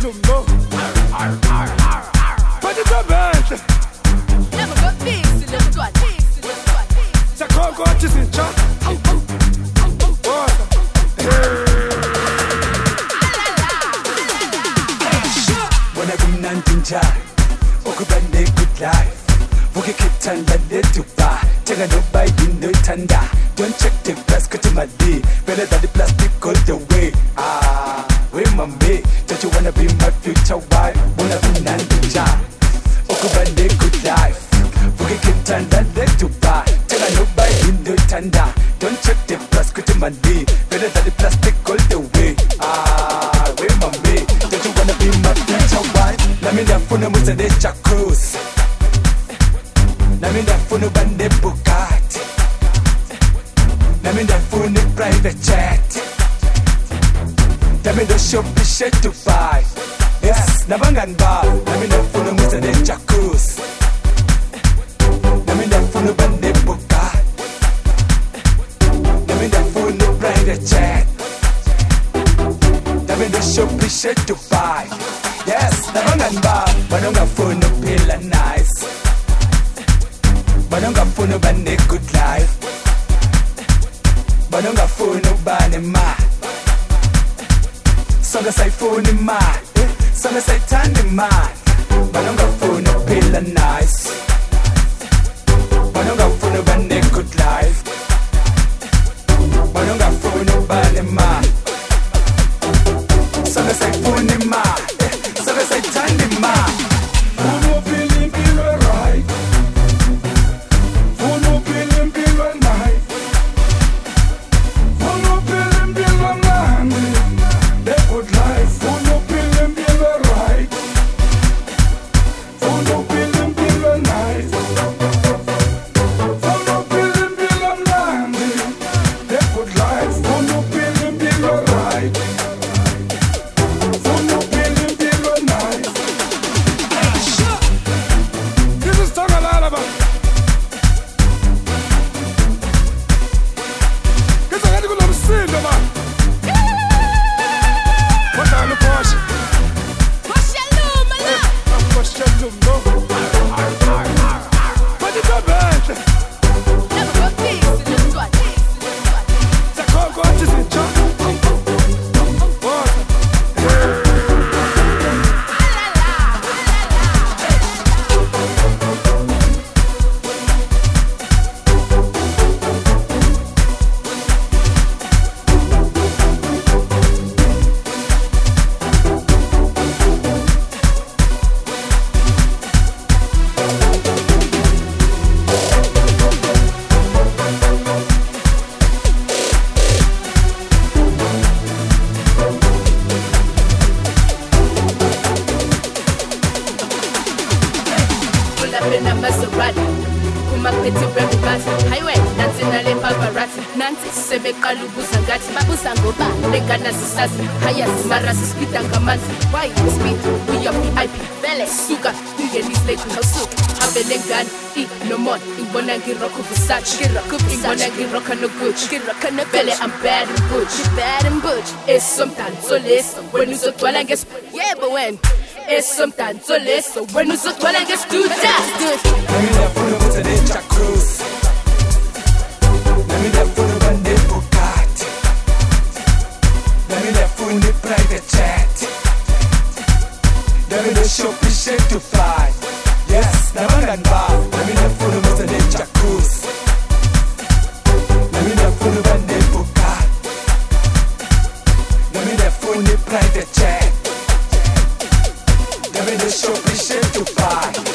lumbo. But it's a bad. Never got this, let's go. Chakoko, just in chat. Wanna be Nantinja, Okubande good life. Buki Kitanda de Tupa, Taga no by window tanda. Don't check the plastic to my D. Better than the plastic all the way. Wait, my mate, don't you wanna be my future wife? Wanna be Nantinja, Okubande good life. Buki Kitanda de Tupa, Taga no by window tanda. Don't check the plastic to my D. Better than the plastic all the way. Wait, my mate, don't you wanna be my future wife? Let me that phone with the jacuzzi. Let me that phone bande Bugatti. Let me that phone private jet. Let me the shopping shit to buy. Yes, Nabangan bar. Let me that phone with the jacuzzi. Let me that phone bande Bugatti. Let me that phone private jet. Let me the shopping shit to buy. Yes, Nabangan bar. But I'm gonna phone pill and nice. But I'm gonna phone bande good life. But I'm gonna phone bande ma. Some say phone ma. Some say tan ma. But I'm gonna phone pill and nice. But I'm gonna phone bande good life. But I'm gonna phone bande ma. Some say phone ma. Some say tan ma. Uno feeling feel right. Uno feeling feel right. Uno feeling feel right. They good life. Uno feeling feel right. Uno feeling feel right. Uno feeling feel right. They good life. Uno feeling feel right. Uno feeling feel right. This is Tagalaba. This is a good little scene, man. What time to push? Push your loom, my love. Push your loom, no. But it's a bad. Never got this, let's go. Chakoko, just in chat. Pull up in a Maserati. Kuma peti rebati. Highway, dancing ale paparazzi. Nanti sebe kalubu zangati. Mabusa ngoba, lengana zisasi. Haya zimara zispita ngamanzi. Why you speed? We are VIP. Vele, suka, ungeni slate hausu. Habele ngani, no more. Ingona ngiroko Versace. Ingona ngiroka no Gucci. Vele, I'm bad and butch. Bad and butch. It's sometimes so less. When you so dwell guess. Yeah, but when? It's sometimes so less. When you so dwell guess do that. Let me that phone with the jacuzzi. Let me that phone bande Bugatti. Let me that phone private jet. Let me the shopping shit to fly. Yes, Nabangan bar. Let me that phone with the jacuzzi. Let me that phone bande Bugatti. Let me that phone private jet. Let me the shopping shit to fly.